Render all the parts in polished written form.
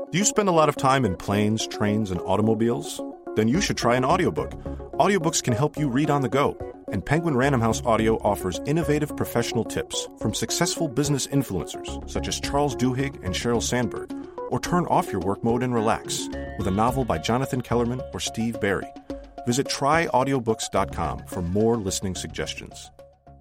Do you spend a lot of time in planes, trains, and automobiles? Then you should try an audiobook. Audiobooks can help you read on the go, and Penguin Random House Audio offers innovative professional tips from successful business influencers such as Charles Duhigg and Sheryl Sandberg, or turn off your work mode and relax with a novel by Jonathan Kellerman or Steve Barry. Visit tryaudiobooks.com for more listening suggestions.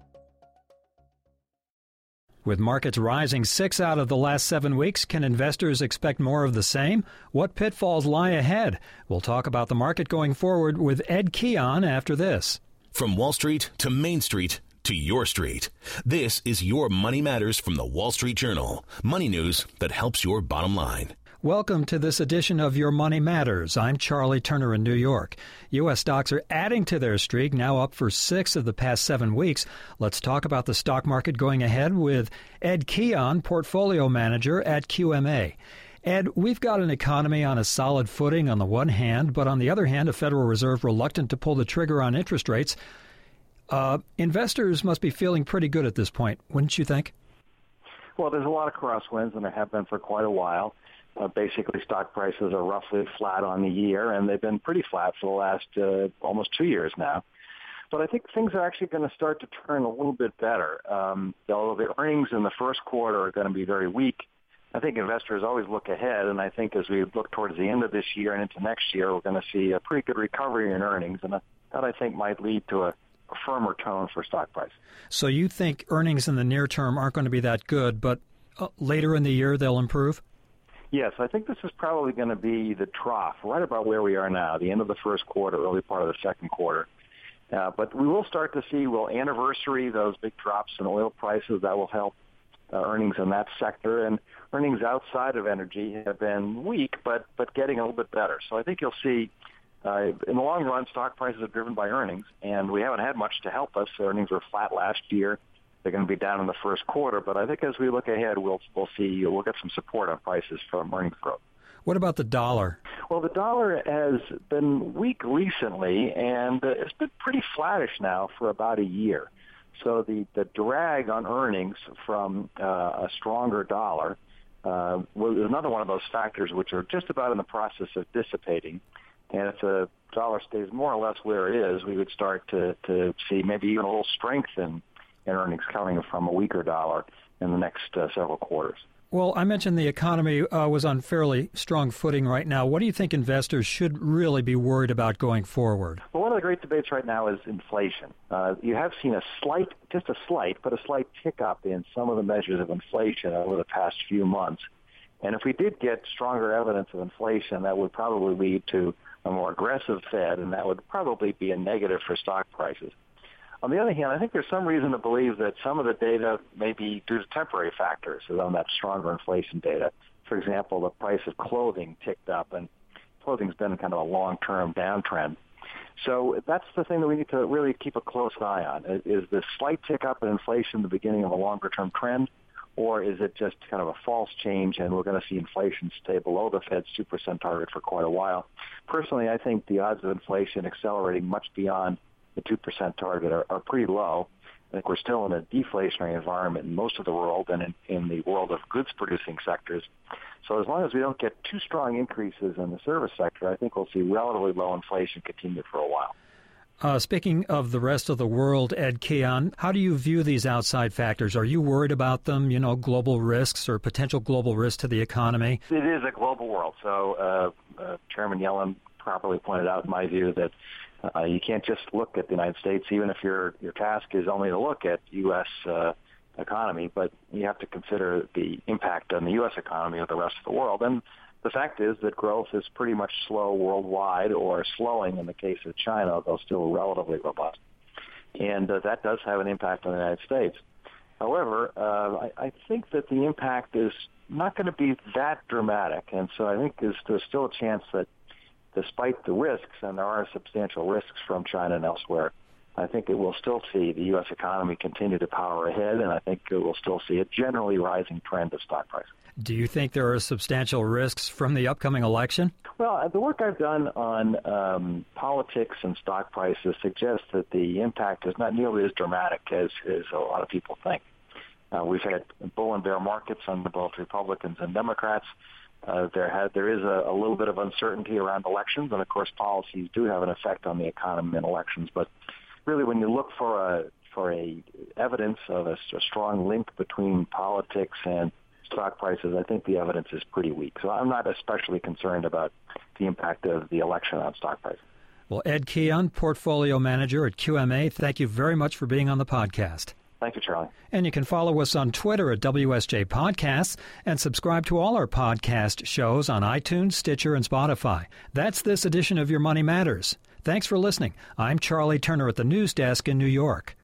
With markets rising 6 out of the last 7 weeks, can investors expect more of the same? What pitfalls lie ahead? We'll talk about the market going forward with Ed Keon after this. From Wall Street to Main Street to your street, this is Your Money Matters from the Wall Street Journal. Money news that helps your bottom line. Welcome to this edition of Your Money Matters. I'm Charlie Turner in New York. U.S. stocks are adding to their streak, now up for 6 of the past 7 weeks. Let's talk about the stock market going ahead with Ed Keon, portfolio manager at QMA. Ed, we've got an economy on a solid footing on the one hand, but on the other hand, a Federal Reserve reluctant to pull the trigger on interest rates. Investors must be feeling pretty good at this point, wouldn't you think? Well, there's a lot of crosswinds, and there have been for quite a while. Basically, stock prices are roughly flat on the year, and they've been pretty flat for the last almost 2 years now. But I think things are actually going to start to turn a little bit better. Although the earnings in the first quarter are going to be very weak, I think investors always look ahead, and I think as we look towards the end of this year and into next year, we're going to see a pretty good recovery in earnings, and that I think might lead to a firmer tone for stock price. So you think earnings in the near term aren't going to be that good, but later in the year they'll improve? Yes, I think this is probably going to be the trough, right about where we are now, the end of the first quarter, early part of the second quarter. But we will start to see, we'll anniversary those big drops in oil prices. That will help earnings in that sector. And earnings outside of energy have been weak, but getting a little bit better. So I think you'll see, in the long run, stock prices are driven by earnings, and we haven't had much to help us. Earnings were flat last year. They're going to be down in the first quarter, but I think as we look ahead, we'll get some support on prices from earnings growth. What about the dollar? Well, the dollar has been weak recently, and it's been pretty flattish now for about a year. So the drag on earnings from a stronger dollar was another one of those factors which are just about in the process of dissipating. And if the dollar stays more or less where it is, we would start to see maybe even a little strength in earnings coming from a weaker dollar in the next several quarters. Well, I mentioned the economy was on fairly strong footing right now. What do you think investors should really be worried about going forward? Well, one of the great debates right now is inflation. You have seen a slight tick up in some of the measures of inflation over the past few months. And if we did get stronger evidence of inflation, that would probably lead to a more aggressive Fed, and that would probably be a negative for stock prices. On the other hand, I think there's some reason to believe that some of the data may be due to temporary factors on that stronger inflation data. For example, the price of clothing ticked up, and clothing's been kind of a long-term downtrend. So that's the thing that we need to really keep a close eye on. Is the slight tick up in inflation the beginning of a longer-term trend, or is it just kind of a false change and we're going to see inflation stay below the Fed's 2% target for quite a while? Personally, I think the odds of inflation accelerating much beyond the 2% target are pretty low. I think we're still in a deflationary environment in most of the world and in the world of goods-producing sectors. So as long as we don't get too strong increases in the service sector, I think we'll see relatively low inflation continue for a while. Speaking of the rest of the world, Ed Keon, how do you view these outside factors? Are you worried about them, global risks or potential global risks to the economy? It is a global world. So Chairman Yellen properly pointed out, in my view, that you can't just look at the United States, even if your task is only to look at U.S. Economy, but you have to consider the impact on the U.S. economy of the rest of the world. And the fact is that growth is pretty much slow worldwide, or slowing in the case of China, though still relatively robust. And that does have an impact on the United States. However, I think that the impact is not going to be that dramatic. And so I think there's still a chance that despite the risks, and there are substantial risks from China and elsewhere, I think it will still see the U.S. economy continue to power ahead, and I think it will still see a generally rising trend of stock prices. Do you think there are substantial risks from the upcoming election? Well, the work I've done on politics and stock prices suggests that the impact is not nearly as dramatic as a lot of people think. We've had bull and bear markets on both Republicans and Democrats. There is a little bit of uncertainty around elections, and of course policies do have an effect on the economy and elections. But really, when you look for evidence of a strong link between politics and stock prices, I think the evidence is pretty weak. So I'm not especially concerned about the impact of the election on stock prices. Well, Ed Keon, Portfolio Manager at QMA, thank you very much for being on the podcast. Thank you, Charlie. And you can follow us on Twitter at WSJ Podcasts and subscribe to all our podcast shows on iTunes, Stitcher, and Spotify. That's this edition of Your Money Matters. Thanks for listening. I'm Charlie Turner at the News Desk in New York.